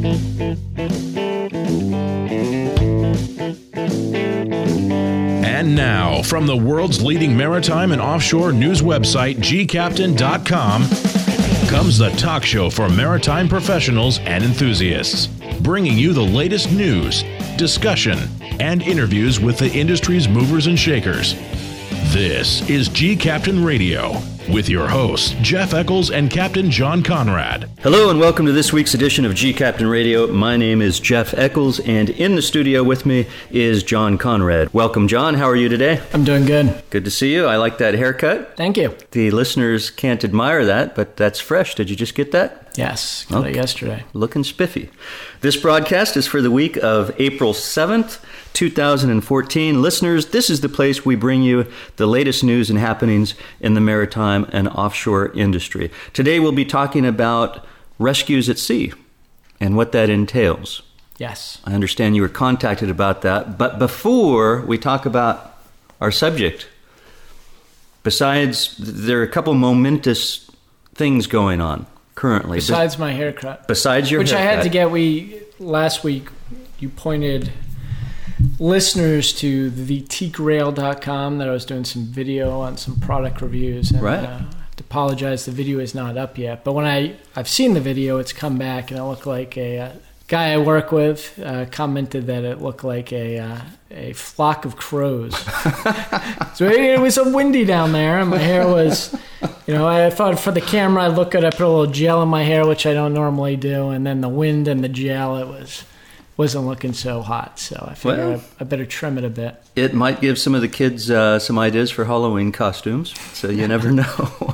And now, from the world's leading maritime and offshore news website, gcaptain.com, comes the talk show for maritime professionals and enthusiasts, bringing you the latest news, discussion, and interviews with the industry's movers and shakers. This is G Captain Radio with your hosts, Jeff Eccles and Captain John Conrad. Hello and welcome to this week's edition of G Captain Radio. My name is Jeff Eccles, and in the studio with me is John Conrad. Welcome, John. How are you today? I'm doing good. Good to see you. I like that haircut. Thank you. The listeners can't admire that, but that's fresh. Did you just get that? Yes, got it yesterday. Looking spiffy. This broadcast is for the week of April 7th, 2014. Listeners, this is the place we bring you the latest news and happenings in the maritime and offshore industry. Today we'll be talking about rescues at sea and what that entails. Yes. I understand you were contacted about that, but before we talk about our subject, besides, there are a couple momentous things going on currently. Besides my haircut. Besides your haircut. Which I had to get, last week you pointed listeners to the teakrail.com that I was doing some video on some product reviews. And, right. I have to apologize, the video is not up yet. But when I've seen the video, it's come back and it looked like a guy I work with commented that it looked like a flock of crows. So it was so windy down there and my hair was, I thought for the camera I'd look good. I put a little gel in my hair, which I don't normally do. And then the wind and the gel, wasn't looking so hot, so I figured I better trim it a bit. It might give some of the kids some ideas for Halloween costumes, so you never know.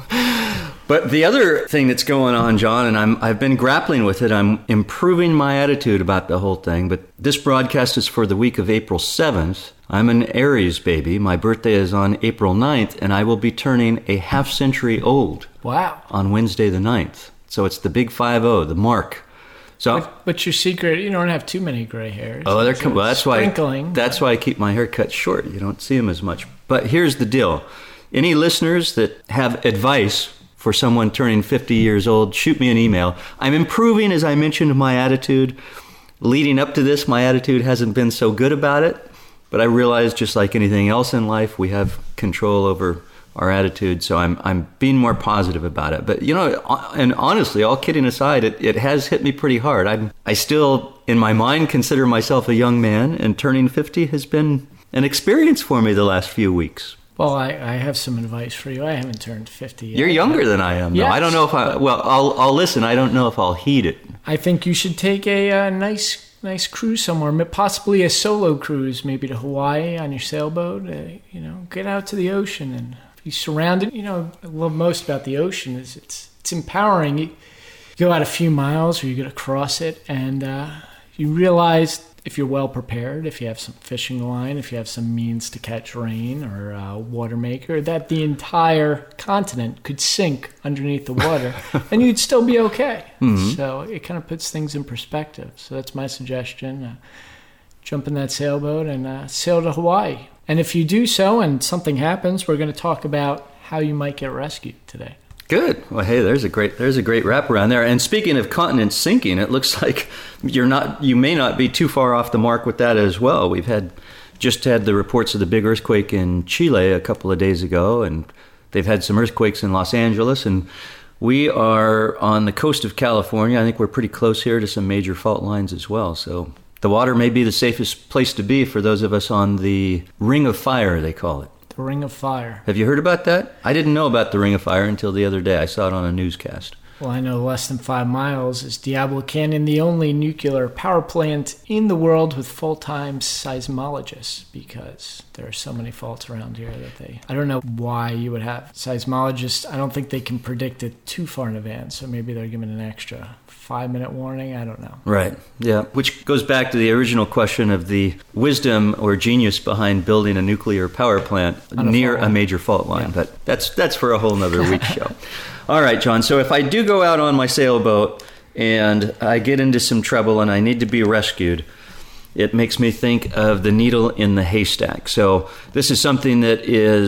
But the other thing that's going on, John, and I've been grappling with it, I'm improving my attitude about the whole thing, but this broadcast is for the week of April 7th. I'm an Aries baby. My birthday is on April 9th, and I will be turning a half century old. Wow. On Wednesday the 9th. So it's the big 50, the mark. So, but your secret, you don't have too many gray hairs. Oh, that's sprinkling. That's why I keep my hair cut short. You don't see them as much. But here's the deal. Any listeners that have advice for someone turning 50 years old, shoot me an email. I'm improving, as I mentioned, my attitude. Leading up to this, my attitude hasn't been so good about it. But I realize, just like anything else in life, we have control over our attitude, so I'm being more positive about it. But, and honestly, all kidding aside, it has hit me pretty hard. I still, in my mind, consider myself a young man, and turning 50 has been an experience for me the last few weeks. Well, I have some advice for you. I haven't turned 50 yet. You're younger than I am, though. Yes, I don't know if I'll listen. I don't know if I'll heed it. I think you should take a nice cruise somewhere, possibly a solo cruise, maybe to Hawaii on your sailboat. Get out to the ocean and be surrounded. I love most about the ocean is it's empowering. You go out a few miles or you get across it and you realize if you're well prepared, if you have some fishing line, if you have some means to catch rain or a water maker, that the entire continent could sink underneath the water and you'd still be okay. Mm-hmm. So it kind of puts things in perspective. So that's my suggestion. Jump in that sailboat and sail to Hawaii. And if you do so and something happens, we're going to talk about how you might get rescued today. Good. Well, hey, there's a great wraparound there. And speaking of continents sinking, it looks like you may not be too far off the mark with that as well. We've just had the reports of the big earthquake in Chile a couple of days ago, and they've had some earthquakes in Los Angeles, and we are on the coast of California. I think we're pretty close here to some major fault lines as well. So the water may be the safest place to be for those of us on the Ring of Fire, they call it. The Ring of Fire. Have you heard about that? I didn't know about the Ring of Fire until the other day. I saw it on a newscast. Well, I know less than 5 miles is Diablo Canyon, the only nuclear power plant in the world with full-time seismologists, because there are so many faults around here that I don't know why you would have seismologists. I don't think they can predict it too far in advance, so maybe they're giving an extra 5-minute warning. I don't know. Right. Yeah. Which goes back to the original question of the wisdom or genius behind building a nuclear power plant near a major fault line. Yeah. But that's for a whole nother week show. All right, John. So if I do go out on my sailboat and I get into some trouble and I need to be rescued, it makes me think of the needle in the haystack. So this is something that is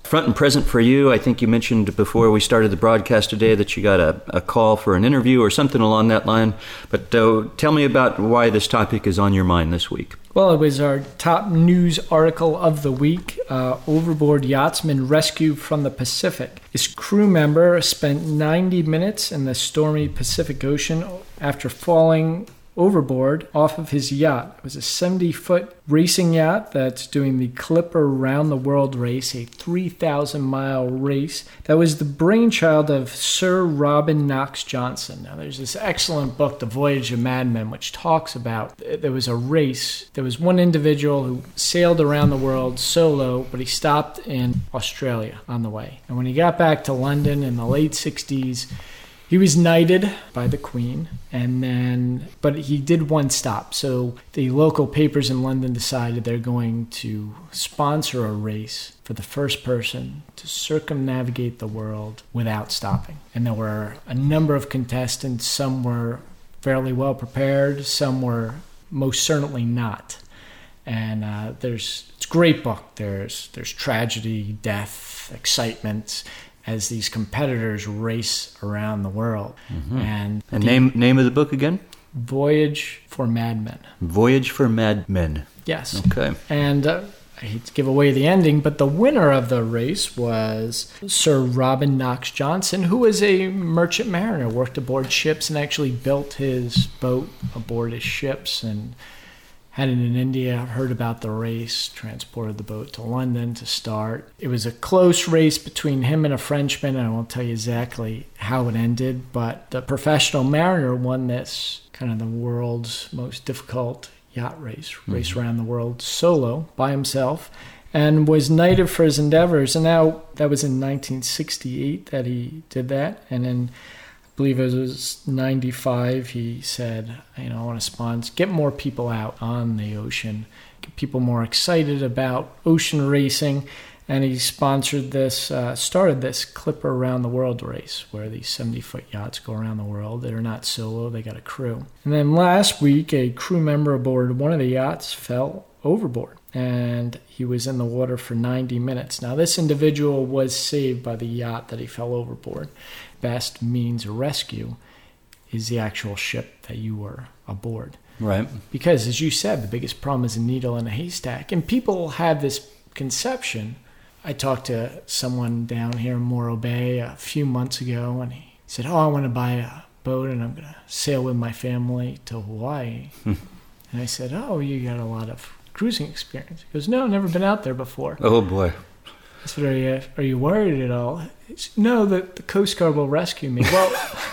front and present for you. I think you mentioned before we started the broadcast today that you got a call for an interview or something along that line. But tell me about why this topic is on your mind this week. Well, it was our top news article of the week. Overboard yachtsman rescued from the Pacific. His crew member spent 90 minutes in the stormy Pacific Ocean after falling overboard off of his yacht. It was a 70-foot racing yacht that's doing the Clipper Round the World race, a 3,000-mile race that was the brainchild of Sir Robin Knox Johnson. Now, there's this excellent book, The Voyage of Madmen, which talks about there was a race. There was one individual who sailed around the world solo, but he stopped in Australia on the way. And when he got back to London in the late 60s, he was knighted by the Queen, but he did one stop. So the local papers in London decided they're going to sponsor a race for the first person to circumnavigate the world without stopping. And there were a number of contestants. Some were fairly well prepared. Some were most certainly not. And it's a great book. There's tragedy, death, excitement, as these competitors race around the world. Mm-hmm. And name of the book again? Voyage for Madmen. Voyage for Madmen. Yes. Okay. And I hate to give away the ending, but the winner of the race was Sir Robin Knox Johnson, who was a merchant mariner, worked aboard ships and actually built his boat aboard his ships, and had it in India, heard about the race, transported the boat to London to start. It was a close race between him and a Frenchman, and I won't tell you exactly how it ended, but the professional mariner won this, kind of the world's most difficult yacht race around the world solo, by himself, and was knighted for his endeavors. And now, that was in 1968 that he did that, and then I believe it was 95, he said, I want to get more people out on the ocean, get people more excited about ocean racing, and he started this Clipper Around the World race, where these 70-foot yachts go around the world. They're not solo, they got a crew. And then last week, a crew member aboard one of the yachts fell overboard, and he was in the water for 90 minutes. Now, this individual was saved by the yacht that he fell overboard. Best means of rescue is the actual ship that you were aboard. Right. Because, as you said, the biggest problem is a needle in a haystack. And people have this conception. I talked to someone down here in Morro Bay a few months ago, and he said, I want to buy a boat, and I'm going to sail with my family to Hawaii. And I said, you got a lot of cruising experience. He goes, no, never been out there before. Oh, boy. I said, are you worried at all? He said, no, the Coast Guard will rescue me. Well,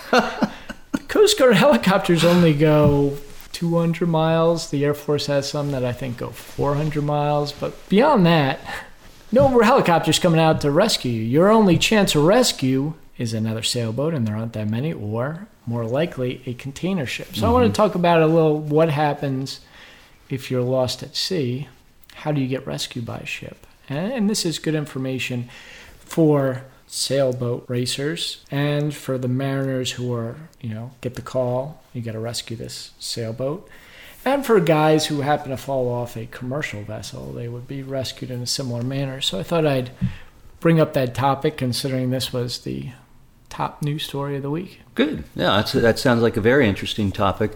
the Coast Guard helicopters only go 200 miles. The Air Force has some that I think go 400 miles. But beyond that, no helicopters coming out to rescue you. Your only chance of rescue is another sailboat, and there aren't that many, or more likely a container ship. So I want to talk about a little what happens if you're lost at sea. How do you get rescued by a ship? And this is good information for sailboat racers and for the mariners who are, get the call, you got to rescue this sailboat. And for guys who happen to fall off a commercial vessel, they would be rescued in a similar manner. So I thought I'd bring up that topic, considering this was the top news story of the week. Good. Yeah, that sounds like a very interesting topic.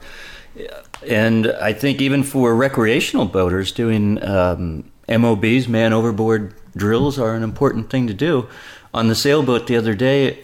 And I think even for recreational boaters, doing MOBs, man overboard drills, are an important thing to do. On the sailboat the other day,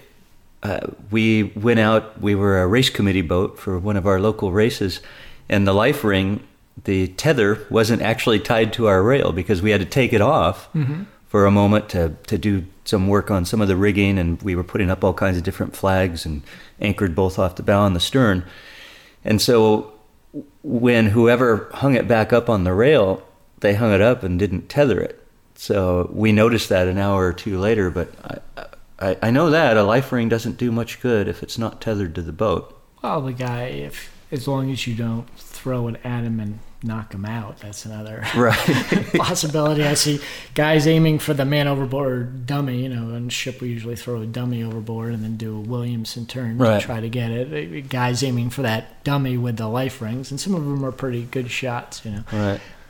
we went out, we were a race committee boat for one of our local races, and the life ring, the tether, wasn't actually tied to our rail because we had to take it off for a moment to do some work on some of the rigging, and we were putting up all kinds of different flags and anchored both off the bow and the stern. And so when whoever hung it back up on the rail, they hung it up and didn't tether it. So we noticed that an hour or two later, but I know that a life ring doesn't do much good if it's not tethered to the boat. Well, the guy, as long as you don't throw it at him and knock him out, that's another possibility. I see guys aiming for the man overboard dummy. On a ship we usually throw a dummy overboard and then do a Williamson turn to try to get it. Guys aiming for that dummy with the life rings, and some of them are pretty good shots. Right.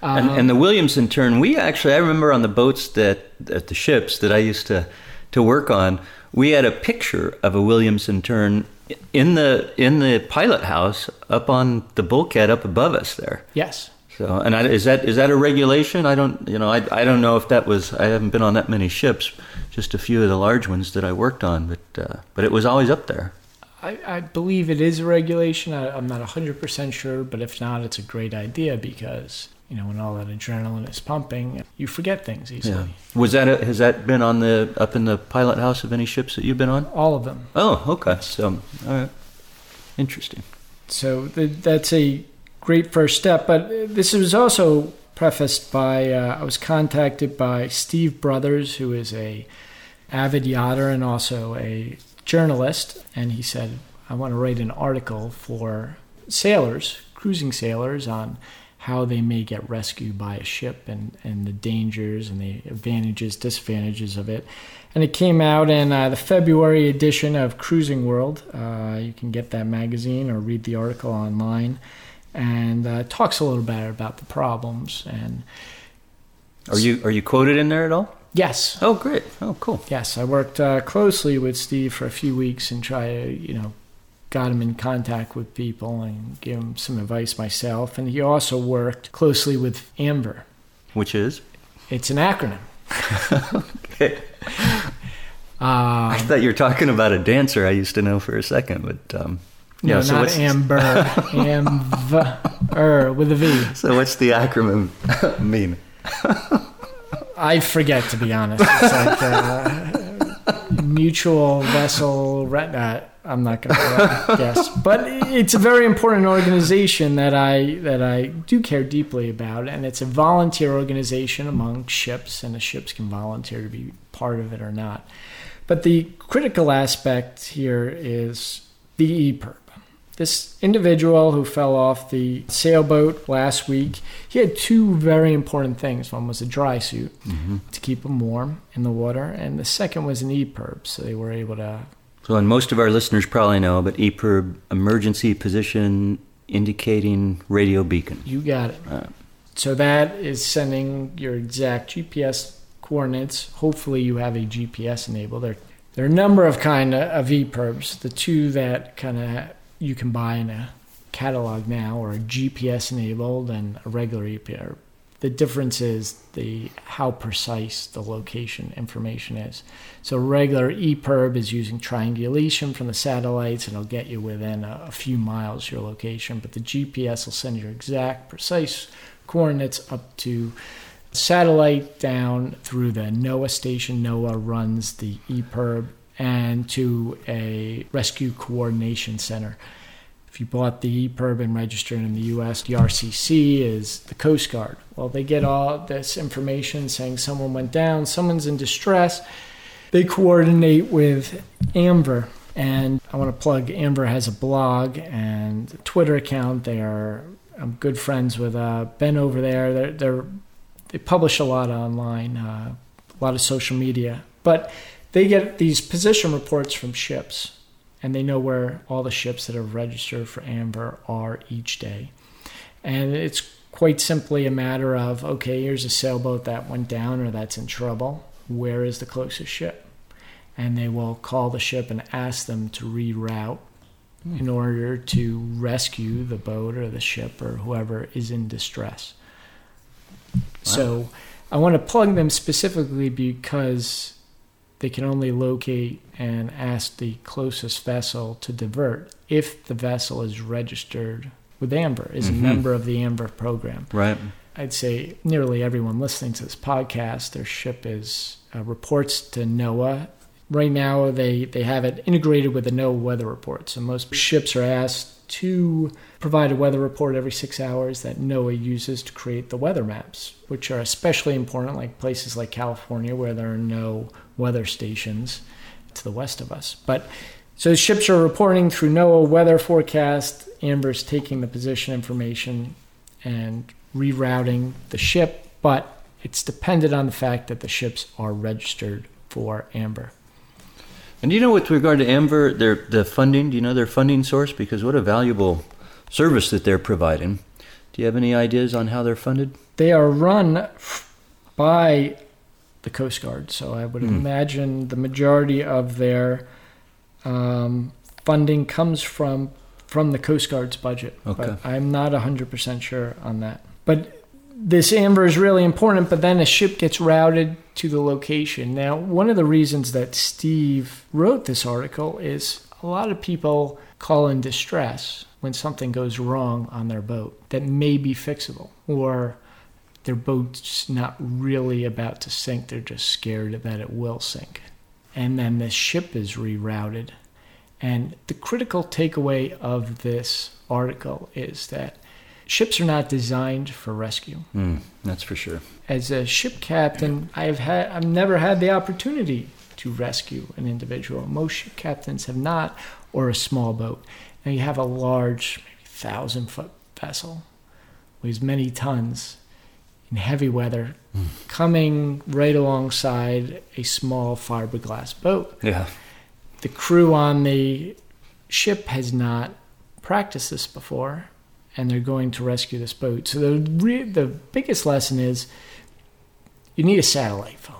And the Williamson tern, I remember on the boats at the ships that I used to work on, we had a picture of a Williamson tern in the pilot house up on the bulkhead up above us there. Yes. So, and is that a regulation? I don't know if that was. I haven't been on that many ships, just a few of the large ones that I worked on, but it was always up there. I believe it is a regulation. I'm not 100% sure, but if not, it's a great idea because, when all that adrenaline is pumping, you forget things easily. Yeah. Has that been up in the pilot house of any ships that you've been on? All of them. Oh, okay. So, all right. Interesting. So that's a great first step, but this was also prefaced by, I was contacted by Steve Brothers, who is a avid yachter and also a journalist, and he said, I want to write an article for sailors, cruising sailors, on how they may get rescued by a ship and the dangers and the advantages, disadvantages of it. And it came out in the February edition of Cruising World. You can get that magazine or read the article online, and talks a little bit about the problems. And are you quoted in there at all? Yes. Oh, great. Oh, cool. Yes, I worked closely with Steve for a few weeks and got him in contact with people and gave him some advice myself. And he also worked closely with AMBER. Which is? It's an acronym. Okay. I thought you were talking about a dancer I used to know for a second, but... No, so not Amber. Amber with a V. So what's the acronym mean? I forget, to be honest. It's like mutual vessel. I'm not going to guess, but it's a very important organization that I do care deeply about, and it's a volunteer organization among ships, and the ships can volunteer to be part of it or not. But the critical aspect here is the EPIRB. This individual who fell off the sailboat last week, he had two very important things. One was a dry suit to keep him warm in the water, and the second was an EPIRB, so they were able to... So, and most of our listeners probably know, but EPIRB, emergency position indicating radio beacon. You got it. So that is sending your exact GPS coordinates. Hopefully you have a GPS enabled. There are a number of EPIRBs. The two that you can buy in a catalog now are GPS enabled and a regular EPIRB. The difference is how precise the location information is. So regular EPIRB is using triangulation from the satellites, and it'll get you within a few miles of your location. But the GPS will send your exact precise coordinates up to satellite down through the NOAA station. NOAA runs the EPIRB, and to a rescue coordination center. If you bought the EPIRB and registered in the U.S., the RCC is the Coast Guard. Well, they get all this information saying someone went down, someone's in distress. They coordinate with AMBER, and I want to plug AMBER has a blog and a Twitter account. I'm good friends with Ben over there. They publish a lot online, a lot of social media, but they get these position reports from ships, and they know where all the ships that are registered for AMBER are each day. And it's quite simply a matter of, okay, here's a sailboat that went down or that's in trouble. Where is the closest ship? And they will call the ship and ask them to reroute in order to rescue the boat or the ship or whoever is in distress. Wow. So I want to plug them specifically because they can only locate and ask the closest vessel to divert if the vessel is registered with AMBER, is a member of the AMBER program. Right. I'd say nearly everyone listening to this podcast, their ship is reports to NOAA. Right now, they have it integrated with the NOAA weather report. So most ships are asked to provide a weather report every 6 hours that NOAA uses to create the weather maps, which are especially important, like places like California, where there are no weather stations to the west of us. But so ships are reporting through NOAA weather forecast. AMBER's taking the position information and rerouting the ship, but it's dependent on the fact that the ships are registered for AMBER. And do you know, with regard to AMBER, the funding, do you know their funding source? Because what a valuable service that they're providing. Do you have any ideas on how they're funded? they are run by the Coast Guard. So I would imagine the majority of their funding comes from the Coast Guard's budget. Okay. But I'm not 100% sure on that. But this AMBER is really important, but then a ship gets routed to the location. Now, one of the reasons that Steve wrote this article is a lot of people call in distress when something goes wrong on their boat that may be fixable, or their boat's not really about to sink, they're just scared that it will sink. And then the ship is rerouted. And the critical takeaway of this article is that ships are not designed for rescue. That's for sure. As a ship captain, I've never had the opportunity to rescue an individual. Most ship captains have not, or a small boat. Now you have a large, maybe 1,000-foot vessel, weighs many tons, in heavy weather, coming right alongside a small fiberglass boat. Yeah. The crew on the ship has not practiced this before, and they're going to rescue this boat. So the biggest lesson is you need a satellite phone.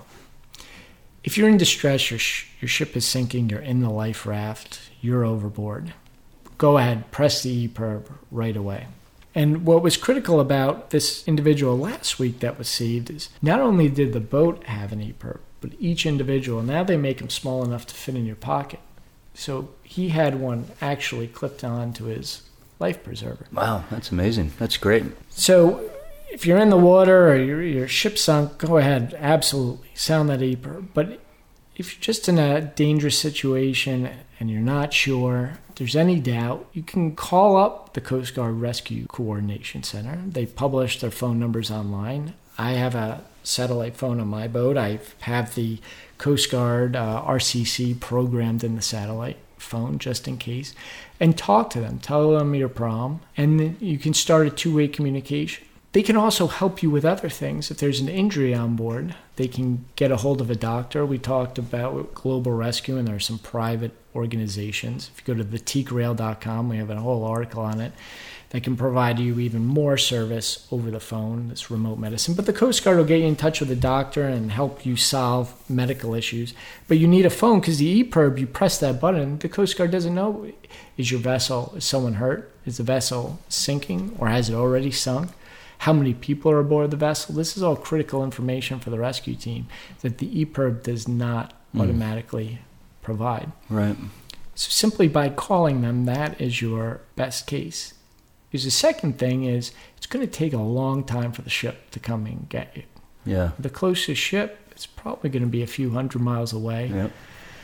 If you're in distress, your ship is sinking, you're in the life raft, you're overboard, go ahead, press the EPIRB right away. And what was critical about this individual last week that was saved is not only did the boat have an EPIRB, but each individual, now they make them small enough to fit in your pocket. So he had one actually clipped on to his life preserver. Wow, that's amazing. That's great. So if you're in the water or your ship sunk, go ahead, absolutely, sound that EPIRB. But if you're just in a dangerous situation and you're not sure, if there's any doubt, you can call up the Coast Guard Rescue Coordination Center. They publish their phone numbers online. I have a satellite phone on my boat. I have the Coast Guard RCC programmed in the satellite phone just in case. And talk to them. Tell them your problem. And then you can start a two-way communication. They can also help you with other things. If there's an injury on board, they can get a hold of a doctor. We talked about Global Rescue, and there are some private organizations. If you go to theteagrail.com, we have a whole article on it that can provide you even more service over the phone, this remote medicine. But the Coast Guard will get you in touch with a doctor and help you solve medical issues. But you need a phone because the EPIRB, you press that button, the Coast Guard doesn't know, is someone hurt? Is the vessel sinking, or has it already sunk? How many people are aboard the vessel? This is all critical information for the rescue team that the EPIRB does not automatically provide. Right. So simply by calling them, that is your best case. Because the second thing is it's going to take a long time for the ship to come and get you. Yeah. The closest ship is probably going to be a few hundred miles away. Yep.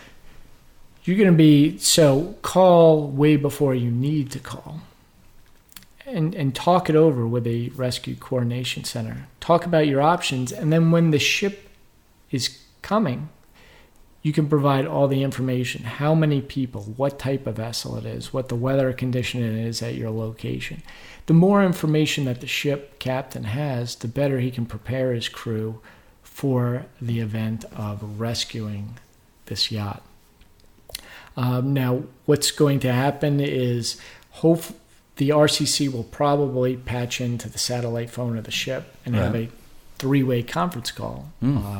You're going to so call way before you need to call. And talk it over with a rescue coordination center. Talk about your options, and then when the ship is coming, you can provide all the information. How many people, what type of vessel it is, what the weather condition is at your location. The more information that the ship captain has, the better he can prepare his crew for the event of rescuing this yacht. Now, what's going to happen is the RCC will probably patch into the satellite phone of the ship and have a three-way conference call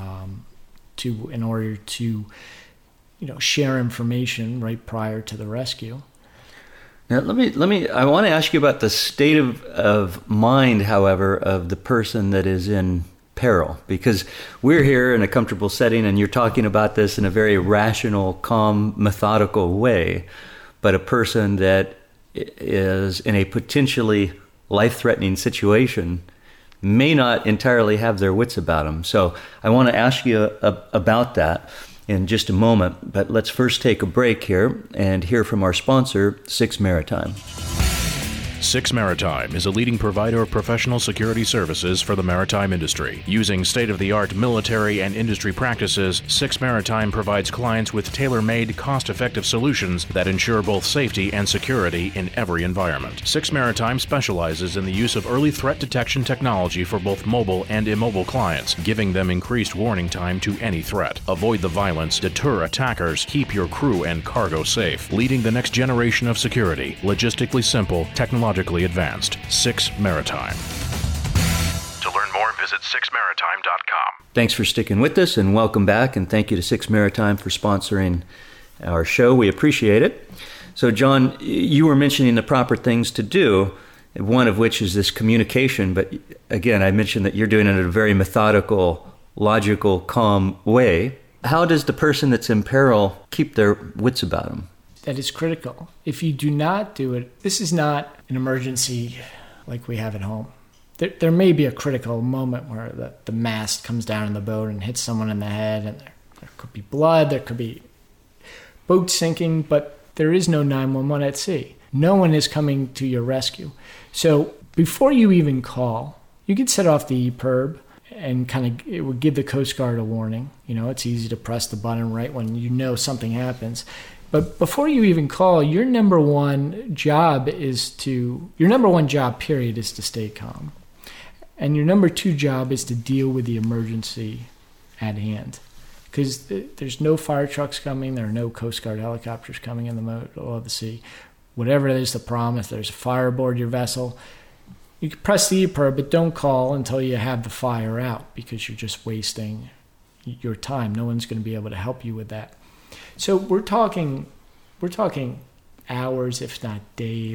in order to share information right prior to the rescue. Now, I want to ask you about the state of mind, however, of the person that is in peril, because we're here in a comfortable setting and you're talking about this in a very rational, calm, methodical way, but a person that is in a potentially life-threatening situation may not entirely have their wits about them. So I want to ask you about that in just a moment, but let's first take a break here and hear from our sponsor, Six Maritime. Six Maritime is a leading provider of professional security services for the maritime industry. Using state-of-the-art military and industry practices, Six Maritime provides clients with tailor-made, cost-effective solutions that ensure both safety and security in every environment. Six Maritime specializes in the use of early threat detection technology for both mobile and immobile clients, giving them increased warning time to any threat. Avoid the violence, deter attackers, keep your crew and cargo safe. Leading the next generation of security, logistically simple, technologically advanced. Six Maritime. To learn more, visit sixmaritime.com. Thanks for sticking with us, and welcome back, and thank you to Six Maritime for sponsoring our show. We appreciate it. So, John, you were mentioning the proper things to do, one of which is this communication, but again, I mentioned that you're doing it in a very methodical, logical, calm way. How does the person that's in peril keep their wits about them? That is critical. If you do not do it, this is not an emergency like we have at home. There may be a critical moment where the mast comes down in the boat and hits someone in the head, and there could be blood, there could be boat sinking, but there is no 911 at sea. No one is coming to your rescue. So before you even call, you can set off the EPIRB and it would give the Coast Guard a warning. It's easy to press the button right when you know something happens. But before you even call, your number one job period is to stay calm. And your number two job is to deal with the emergency at hand. Because there's no fire trucks coming, there are no Coast Guard helicopters coming in the middle of the sea. Whatever it is the problem, if there's a fire aboard your vessel, you can press the EPIRB, but don't call until you have the fire out, because you're just wasting your time. No one's going to be able to help you with that. So we're talking hours, if not days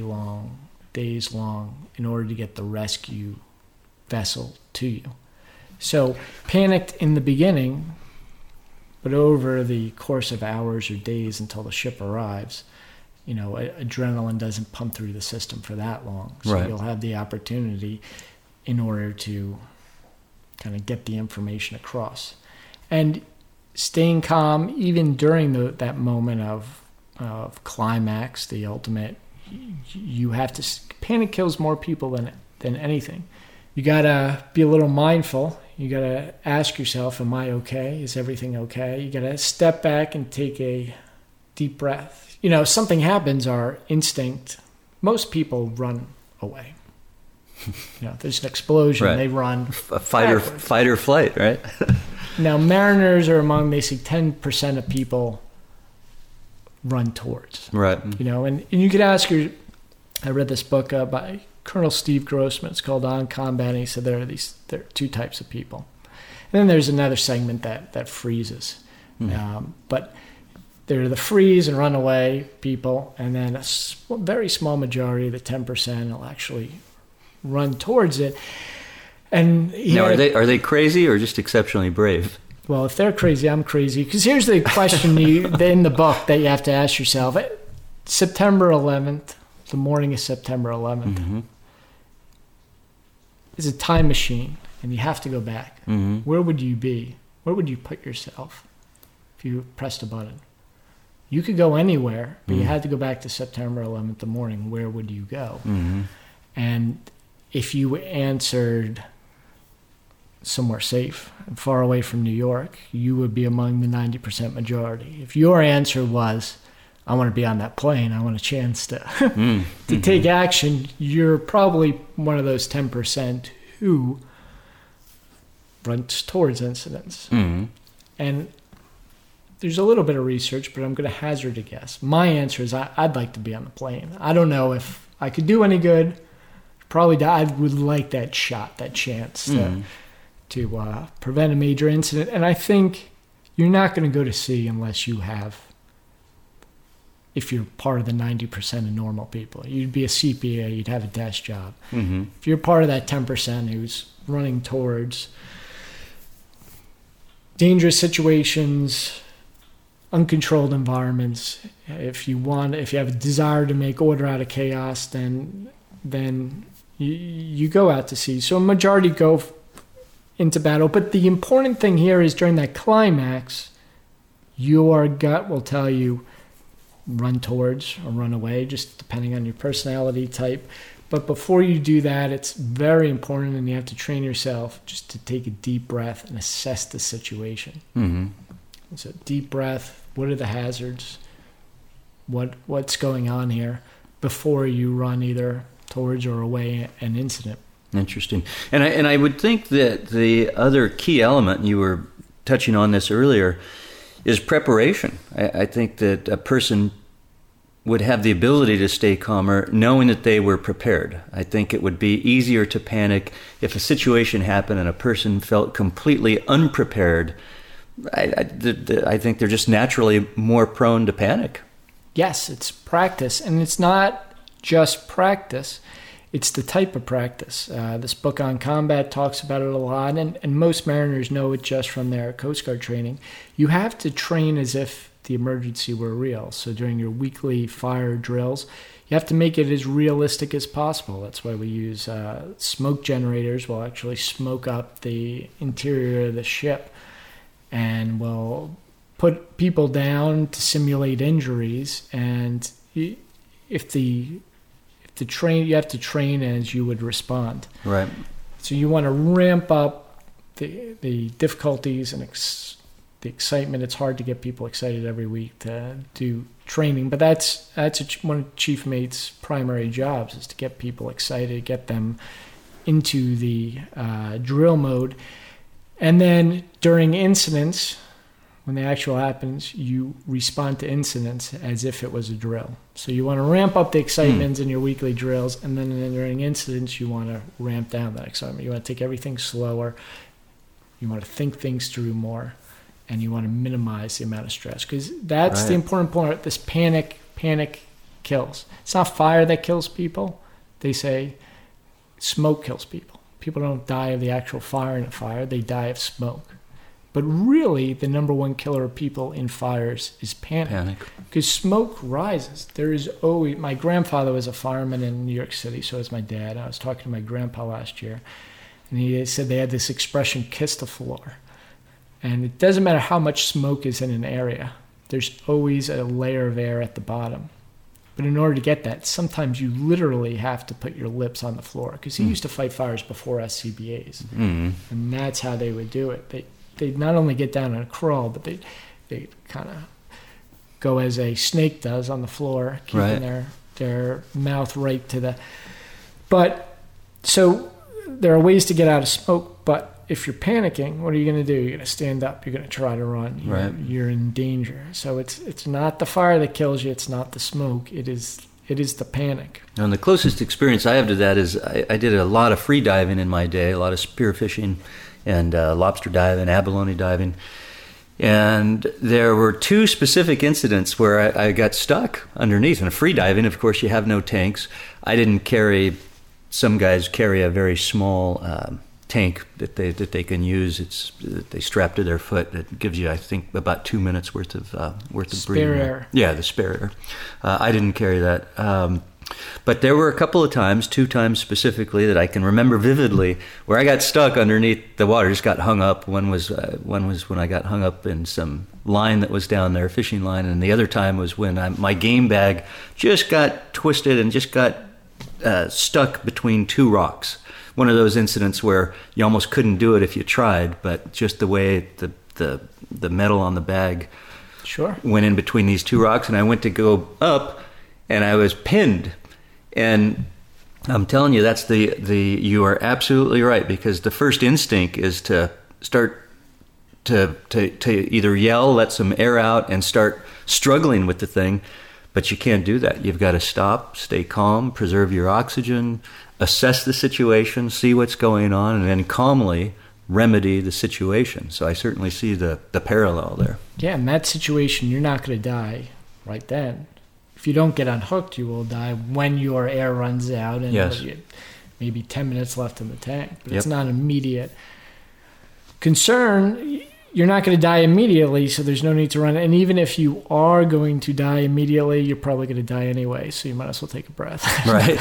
long, in order to get the rescue vessel to you. So panicked in the beginning, but over the course of hours or days until the ship arrives, adrenaline doesn't pump through the system for that long. So right. You'll have the opportunity in order to kind of get the information across. And staying calm, even during that moment of climax, the ultimate, you have to, panic kills more people than anything. You gotta be a little mindful. You gotta ask yourself, am I okay? Is everything okay? You gotta step back and take a deep breath. Something happens, our instinct, most people run away. There's an explosion, right. They run. Fight or flight, right? Now, mariners are among, they say 10% of people run towards. Right. And you could ask I read this book by Colonel Steve Grossman. It's called On Combat, and he said there are two types of people. And then there's another segment that freezes. But there are the freeze and run away people, and then a very small majority, the 10%, will actually run towards it. And now, are they crazy or just exceptionally brave? Well, if they're crazy, I'm crazy. Because here's the question in the book that you have to ask yourself. September 11th, the morning of September 11th, is a time machine, and you have to go back. Where would you be? Where would you put yourself if you pressed a button? You could go anywhere, but you had to go back to September 11th, the morning. Where would you go? And if you answered somewhere safe and far away from New York, you would be among the 90% majority. If your answer was, I want to be on that plane, I want a chance to take action, you're probably one of those 10% who runs towards incidents. And there's a little bit of research, but I'm going to hazard a guess. My answer is I'd like to be on the plane. I don't know if I could do any good. Probably I would like that shot, that chance to prevent a major incident. And I think you're not going to go to sea unless you have, if you're part of the 90% of normal people. You'd be a CPA, you'd have a desk job. If you're part of that 10% who's running towards dangerous situations, uncontrolled environments, if you have a desire to make order out of chaos, then you go out to sea. So a majority go into battle. But the important thing here is during that climax, your gut will tell you run towards or run away, just depending on your personality type. But before you do that, it's very important, and you have to train yourself just to take a deep breath and assess the situation. So deep breath, what are the hazards? What's going on here before you run either towards or away an incident. Interesting. And I would think that the other key element, you were touching on this earlier, is preparation. I think that a person would have the ability to stay calmer knowing that they were prepared. I think it would be easier to panic if a situation happened and a person felt completely unprepared. I think they're just naturally more prone to panic. Yes, it's practice. And it's not just practice. It's the type of practice. This book on combat talks about it a lot, and most mariners know it just from their Coast Guard training. You have to train as if the emergency were real. So during your weekly fire drills, you have to make it as realistic as possible. That's why we use smoke generators. We'll actually smoke up the interior of the ship, and we'll put people down to simulate injuries. And you have to train as you would respond. Right. So you want to ramp up the difficulties and the excitement. It's hard to get people excited every week to do training, but that's one of Chief Mate's primary jobs, is to get people excited, get them into the drill mode. And then during incidents, when the actual happens, you respond to incidents as if it was a drill. So you want to ramp up the excitement in your weekly drills, and then during incidents, you want to ramp down that excitement. You want to take everything slower. You want to think things through more, and you want to minimize the amount of stress, because that's the important point. This panic kills. It's not fire that kills people. They say smoke kills people. People don't die of the actual fire in a fire. They die of smoke. But really, the number one killer of people in fires is panic. Because smoke rises. There is always... My grandfather was a fireman in New York City, so was my dad. I was talking to my grandpa last year, and he said they had this expression, kiss the floor. And it doesn't matter how much smoke is in an area. There's always a layer of air at the bottom. But in order to get that, sometimes you literally have to put your lips on the floor. Because he used to fight fires before SCBAs. And that's how they would do it. They'd not only get down and crawl, but they'd kind of go as a snake does on the floor, keeping their mouth right to the... But, so there are ways to get out of smoke, but if you're panicking, what are you going to do? You're going to stand up. You're going to try to run. You're in danger. So it's not the fire that kills you. It's not the smoke. It is the panic. And the closest experience I have to that is I did a lot of free diving in my day, a lot of spearfishing and lobster diving, abalone diving. And there were two specific incidents where I got stuck underneath. And free diving, of course, you have no tanks. I didn't carry... Some guys carry a very small... tank that they can use. They strap to their foot. That gives you, I think, about 2 minutes worth of breathing air. Yeah, the spare air. I didn't carry that, but there were a couple of times, 2 times specifically, that I can remember vividly, where I got stuck underneath the water. Just got hung up. One was when I got hung up in some line that was down there, fishing line, and the other time was when my game bag just got twisted and just got stuck between 2 rocks. One of those incidents where you almost couldn't do it if you tried, but just the way the metal on the bag went in between these 2 rocks, and I went to go up, and I was pinned. And I'm telling you, that's you are absolutely right, because the first instinct is to start to either yell, let some air out, and start struggling with the thing, but you can't do that. You've got to stop, stay calm, preserve your oxygen, assess the situation, see what's going on, and then calmly remedy the situation. So I certainly see the parallel there. Yeah, in that situation, you're not going to die right then. If you don't get unhooked, you will die when your air runs out and maybe 10 minutes left in the tank. But it's not immediate concern. You're not going to die immediately, so there's no need to run. And even if you are going to die immediately, you're probably going to die anyway, so you might as well take a breath. Right.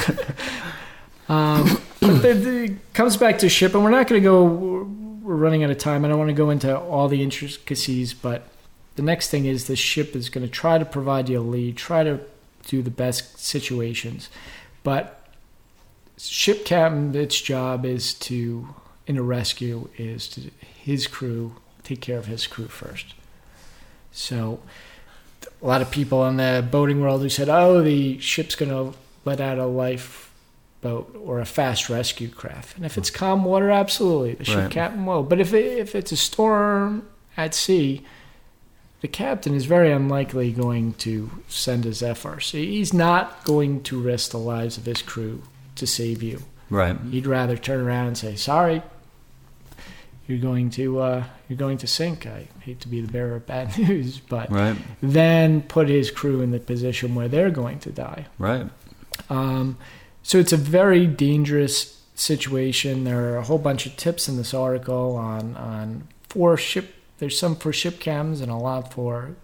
But it comes back to ship, and we're not going to go... We're running out of time. I don't want to go into all the intricacies, but the next thing is the ship is going to try to provide you a lead, try to do the best situations. But ship captain, its job is to, in a rescue, is to his crew, take care of his crew first. So a lot of people in the boating world who said, the ship's going to let out a lifeboat or a fast rescue craft. And if it's calm water, absolutely, the ship captain will. But if it's a storm at sea, the captain is very unlikely going to send his FRC. He's not going to risk the lives of his crew to save you. Right. He'd rather turn around and say, sorry, you're going to sink. I hate to be the bearer of bad news, but right. then put his crew in the position where they're going to die. Right. So it's a very dangerous situation. There are a whole bunch of tips in this article on for ship. There's some for ship captains and a lot for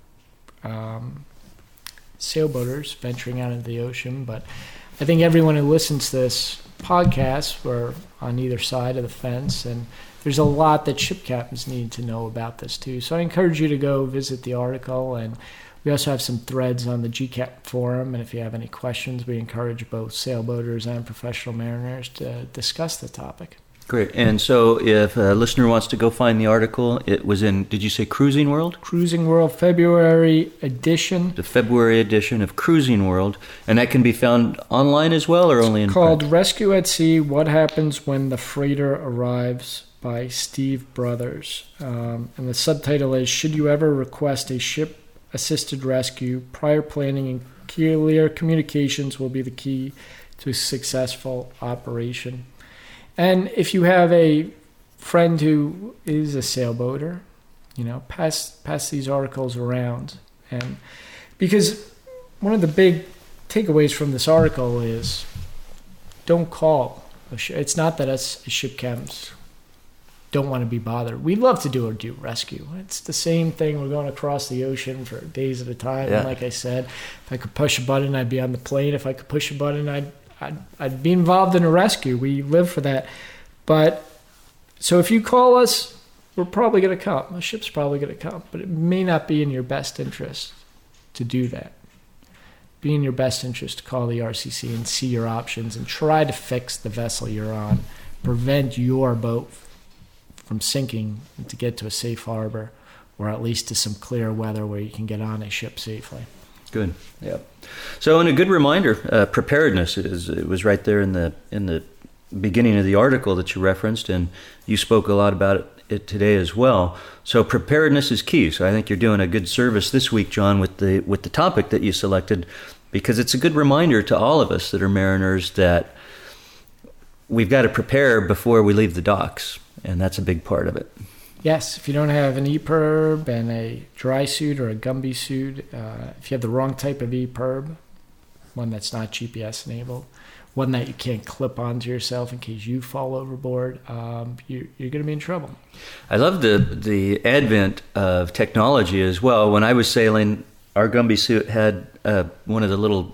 sailboaters venturing out into the ocean. But I think everyone who listens to this podcast, we're on either side of the fence, and there's a lot that ship captains need to know about this too. So I encourage you to go visit the article, and we also have some threads on the GCAP forum, and if you have any questions, we encourage both sailboaters and professional mariners to discuss the topic. Great. And so if a listener wants to go find the article, it was in, did you say Cruising World? Cruising World February edition. The February edition of Cruising World. And that can be found online as well, or only in called print? Rescue at Sea, What Happens When the Freighter Arrives, by Steve Brothers. And the subtitle is, Should You Ever Request a Ship-Assisted Rescue? Prior planning and clear communications will be the key to a successful operation. And if you have a friend who is a sailboater, pass these articles around. And because one of the big takeaways from this article is, don't call. It's not that us as ship captains don't want to be bothered. We love to do rescue. It's the same thing. We're going across the ocean for days at a time. Yeah. And like I said, if I could push a button, I'd be on the plane. If I could push a button, I'd be involved in a rescue. We live for that. But so if you call us, we're probably going to come. The ship's probably going to come. But it may not be in your best interest to do that. Be in your best interest to call the RCC and see your options and try to fix the vessel you're on. Prevent your boat from sinking and to get to a safe harbor, or at least to some clear weather where you can get on a ship safely. Good. Yeah. So, and a good reminder, preparedness it was right there in the beginning of the article that you referenced, and you spoke a lot about it today as well. So, preparedness is key. So, I think you're doing a good service this week, John, with the topic that you selected, because it's a good reminder to all of us that are mariners that we've got to prepare before we leave the docks. And that's a big part of it. Yes, if you don't have an EPIRB and a dry suit or a Gumby suit, if you have the wrong type of EPIRB, one that's not GPS enabled, one that you can't clip onto yourself in case you fall overboard, you're going to be in trouble. I love the advent of technology as well. When I was sailing, our Gumby suit had one of the little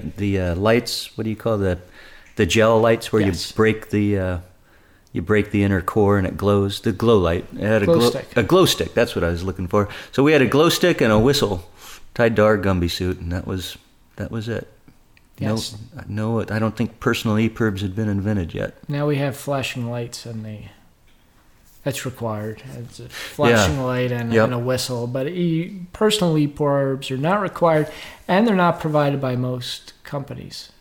lights. What do you call the gel lights where Yes. you break the inner core and it glows. The glow light. It had a glow stick. That's what I was looking for. So we had a glow stick and a whistle tied to our Gumby suit, and that was it. Yes. No, I don't think personal EPIRBs had been invented yet. Now we have flashing lights, and that's required. It's a flashing light and a whistle. But personal EPIRBs are not required, and they're not provided by most companies.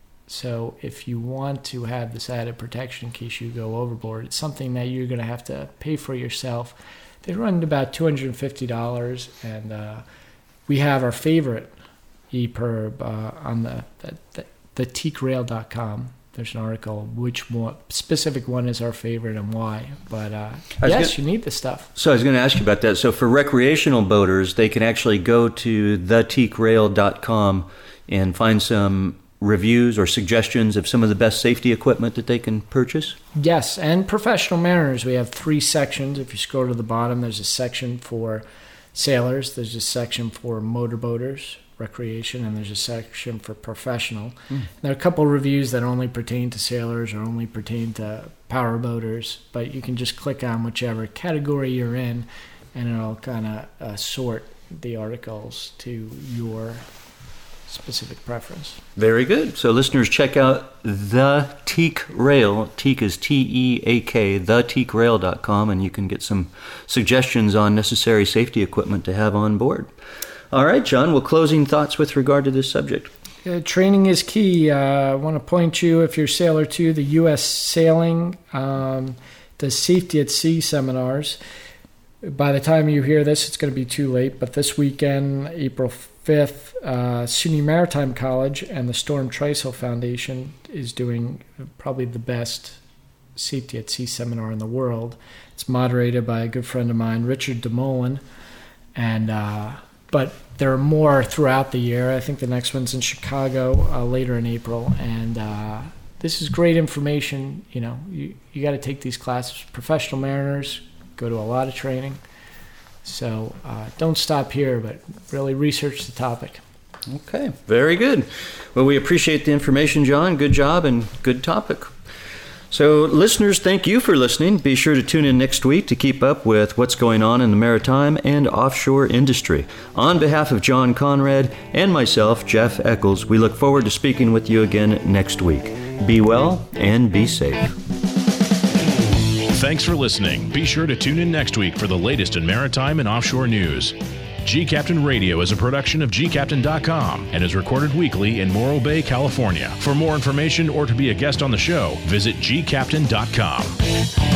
So if you want to have this added protection in case you go overboard, it's something that you're going to have to pay for yourself. They run about $250, and we have our favorite EPIRB on the teakrail.com. There's an article which specific one is our favorite and why. But you need this stuff. So I was going to ask you about that. So for recreational boaters, they can actually go to theteakrail.com and find some reviews or suggestions of some of the best safety equipment that they can purchase? Yes, and professional mariners. We have 3 sections. If you scroll to the bottom, there's a section for sailors, there's a section for motorboaters, recreation, and there's a section for professional. There are a couple of reviews that only pertain to sailors or only pertain to power boaters, but you can just click on whichever category you're in, and it'll kind of sort the articles to your specific preference. Very good. So listeners, check out the Teak Rail. Teak is T-E-A-K, theteakrail.com, and you can get some suggestions on necessary safety equipment to have on board. All right, John, well, closing thoughts with regard to this subject. Training is key. I want to point you, if you're sailor to the U.S. Sailing, the Safety at Sea seminars. by the time you hear this, it's going to be too late. But this weekend, April 5th, SUNY Maritime College and the Storm Trysail Foundation is doing probably the best safety at sea seminar in the world. It's moderated by a good friend of mine, Richard DeMolin, but there are more throughout the year. I think the next one's in Chicago later in April, and this is great information. You know, you got to take these classes. Professional mariners go to a lot of training, so don't stop here, but really research the topic. Okay, very good. Well, we appreciate the information, John. Good job and good topic. So, listeners, thank you for listening. Be sure to tune in next week to keep up with what's going on in the maritime and offshore industry. On behalf of John Conrad and myself, Jeff Eccles, we look forward to speaking with you again next week. Be well and be safe. Thanks for listening. Be sure to tune in next week for the latest in maritime and offshore news. G-Captain Radio is a production of gcaptain.com and is recorded weekly in Morro Bay, California. For more information or to be a guest on the show, visit gcaptain.com.